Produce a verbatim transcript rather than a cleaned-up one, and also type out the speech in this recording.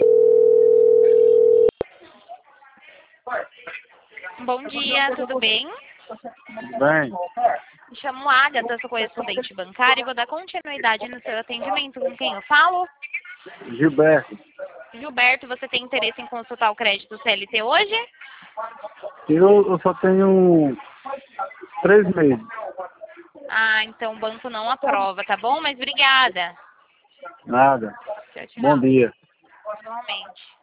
Bom dia, tudo bem? Tudo bem? Me chamo Agatha, sou correspondente bancária e vou dar continuidade no seu atendimento. Com quem eu falo? Gilberto. Gilberto, você tem interesse em consultar o crédito C L T hoje? Eu, eu só tenho três meses. Ah, então o banco não aprova, tá bom? Mas obrigada. Nada. Tchau, Bom tchau. dia. Igualmente.